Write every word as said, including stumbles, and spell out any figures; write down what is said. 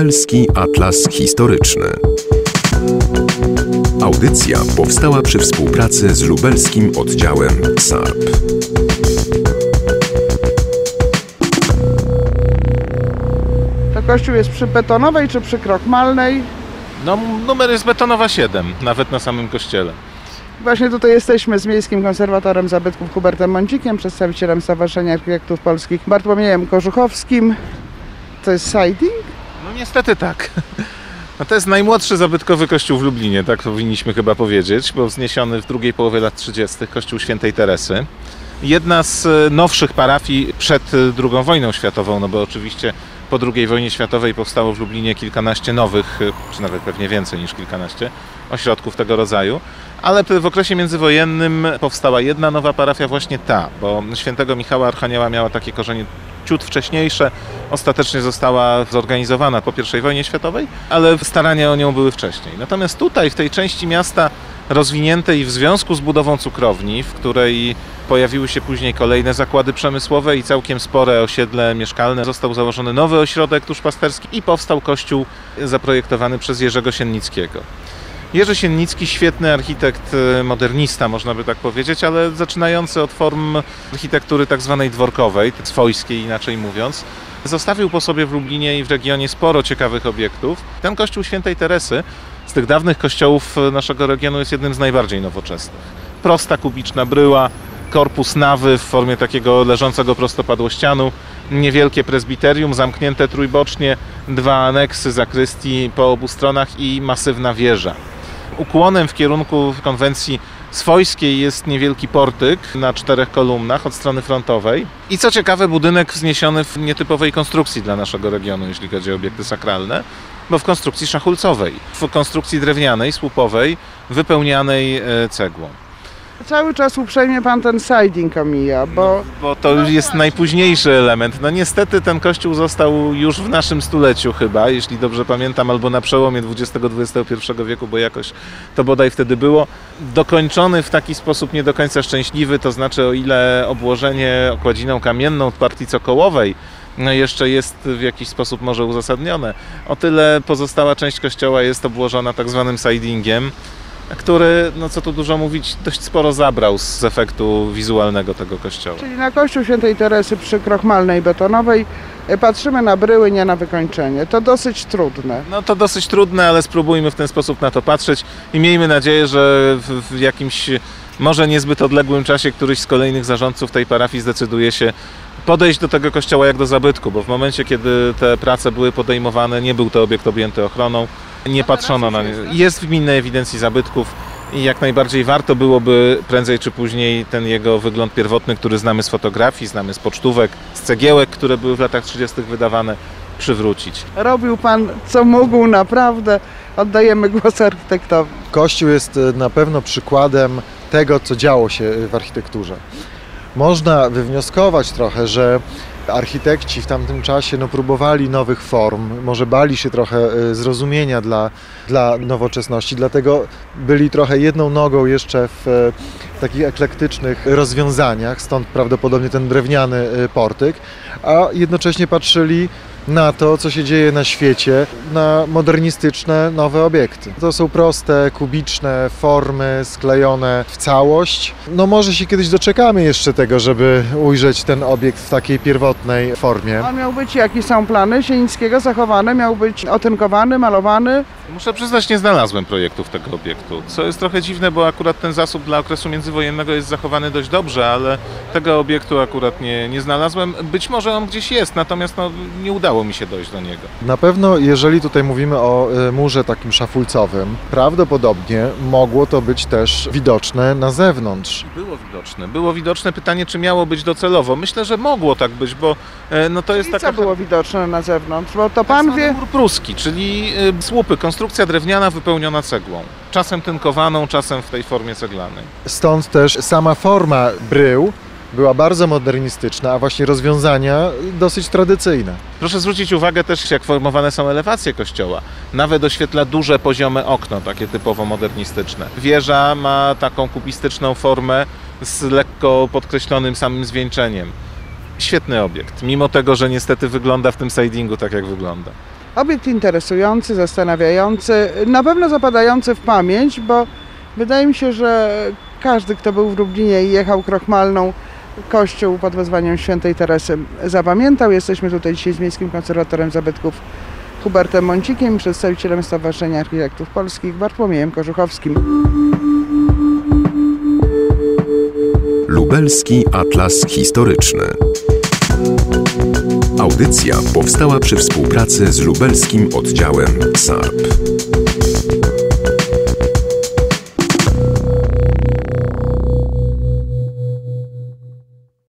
Lubelski Atlas Historyczny. Audycja powstała przy współpracy z lubelskim oddziałem S A R P. To kościół jest przy Betonowej czy przy Krochmalnej? No, numer jest Betonowa siedem, nawet na samym kościele. Właśnie tutaj jesteśmy z Miejskim Konserwatorem Zabytków Hubertem Mądzikiem, przedstawicielem Stowarzyszenia Architektów Polskich Bartłomiejem Korzuchowskim. To jest siding? No niestety tak. No to jest najmłodszy zabytkowy kościół w Lublinie, tak powinniśmy chyba powiedzieć, bo wzniesiony w drugiej połowie lat trzydziestych, kościół Świętej Teresy. Jedna z nowszych parafii przed drugą wojną światową, no bo oczywiście po drugiej wojnie światowej powstało w Lublinie kilkanaście nowych, czy nawet pewnie więcej niż kilkanaście ośrodków tego rodzaju, ale w okresie międzywojennym powstała jedna nowa parafia, właśnie ta, bo świętego Michała Archanioła miała takie korzenie ciut wcześniejsze, ostatecznie została zorganizowana po pierwszej wojnie światowej, ale starania o nią były wcześniej. Natomiast tutaj, w tej części miasta rozwiniętej w związku z budową cukrowni, w której pojawiły się później kolejne zakłady przemysłowe i całkiem spore osiedle mieszkalne, został założony nowy ośrodek duszpasterski i powstał kościół zaprojektowany przez Jerzego Siennickiego. Jerzy Siennicki, świetny architekt, modernista, można by tak powiedzieć, ale zaczynający od form architektury tak zwanej dworkowej, swojskiej inaczej mówiąc, zostawił po sobie w Lublinie i w regionie sporo ciekawych obiektów. Ten kościół Świętej Teresy z tych dawnych kościołów naszego regionu jest jednym z najbardziej nowoczesnych. Prosta kubiczna bryła, korpus nawy w formie takiego leżącego prostopadłościanu, niewielkie prezbiterium zamknięte trójbocznie, dwa aneksy zakrystii po obu stronach i masywna wieża. Ukłonem w kierunku konwencji swojskiej jest niewielki portyk na czterech kolumnach od strony frontowej. I co ciekawe, budynek wzniesiony w nietypowej konstrukcji dla naszego regionu, jeśli chodzi o obiekty sakralne, bo w konstrukcji szachulcowej, w konstrukcji drewnianej, słupowej, wypełnianej cegłą. Cały czas uprzejmie pan ten siding omija, bo... No, bo to no jest właśnie najpóźniejszy element. No niestety ten kościół został już w naszym stuleciu chyba, jeśli dobrze pamiętam, albo na przełomie dwudziestego do dwudziestego pierwszego wieku, bo jakoś to bodaj wtedy było, dokończony w taki sposób nie do końca szczęśliwy, to znaczy o ile obłożenie okładziną kamienną partii cokołowej no jeszcze jest w jakiś sposób może uzasadnione, o tyle pozostała część kościoła jest obłożona tak zwanym sidingiem, który, no co tu dużo mówić, dość sporo zabrał z efektu wizualnego tego kościoła. Czyli na kościół Świętej Teresy przy Krochmalnej Betonowej patrzymy na bryły, nie na wykończenie. To dosyć trudne. No to dosyć trudne, ale spróbujmy w ten sposób na to patrzeć i miejmy nadzieję, że w, w jakimś może niezbyt odległym czasie któryś z kolejnych zarządców tej parafii zdecyduje się podejść do tego kościoła jak do zabytku, bo w momencie, kiedy te prace były podejmowane, nie był to obiekt objęty ochroną, nie patrzono na nie. Jest w gminnej ewidencji zabytków i jak najbardziej warto byłoby prędzej czy później ten jego wygląd pierwotny, który znamy z fotografii, znamy z pocztówek, z cegiełek, które były w latach trzydziestych wydawane, przywrócić. Robił pan co mógł, naprawdę. Oddajemy głos architektowi. Kościół jest na pewno przykładem tego, co działo się w architekturze. Można wywnioskować trochę, że architekci w tamtym czasie no, próbowali nowych form, może bali się trochę zrozumienia dla, dla nowoczesności, dlatego byli trochę jedną nogą jeszcze w takich eklektycznych rozwiązaniach, stąd prawdopodobnie ten drewniany portyk, a jednocześnie patrzyli na to, co się dzieje na świecie, na modernistyczne, nowe obiekty. To są proste, kubiczne formy sklejone w całość. No może się kiedyś doczekamy jeszcze tego, żeby ujrzeć ten obiekt w takiej pierwotnej formie. On miał być, jakie są plany Siennickiego zachowane? Miał być otynkowany, malowany? Muszę przyznać, nie znalazłem projektów tego obiektu, co jest trochę dziwne, bo akurat ten zasób dla okresu międzywojennego jest zachowany dość dobrze, ale tego obiektu akurat nie, nie znalazłem. Być może on gdzieś jest, natomiast no, nie udało mi się dojść do niego. Na pewno, jeżeli tutaj mówimy o murze takim szafulcowym, prawdopodobnie mogło to być też widoczne na zewnątrz. Było widoczne. Było widoczne. Pytanie, czy miało być docelowo. Myślę, że mogło tak być, bo no to jest I taka... co było widoczne na zewnątrz? Bo to pan tak wie... mur pruski, czyli słupy, konstrukcja drewniana wypełniona cegłą. Czasem tynkowaną, czasem w tej formie ceglanej. Stąd też sama forma brył była bardzo modernistyczna, a właśnie rozwiązania dosyć tradycyjne. Proszę zwrócić uwagę też, jak formowane są elewacje kościoła. Nawet oświetla duże, poziome okno, takie typowo modernistyczne. Wieża ma taką kubistyczną formę z lekko podkreślonym samym zwieńczeniem. Świetny obiekt, mimo tego, że niestety wygląda w tym sidingu tak, jak wygląda. Obiekt interesujący, zastanawiający, na pewno zapadający w pamięć, bo wydaje mi się, że każdy, kto był w Lublinie i jechał Krochmalną, kościół pod wezwaniem świętej Teresy zapamiętał. Jesteśmy tutaj dzisiaj z Miejskim Konserwatorem Zabytków Hubertem Mącikiem, przedstawicielem Stowarzyszenia Architektów Polskich Bartłomiejem Korzuchowskim. Lubelski Atlas Historyczny. Audycja powstała przy współpracy z lubelskim oddziałem S A R P.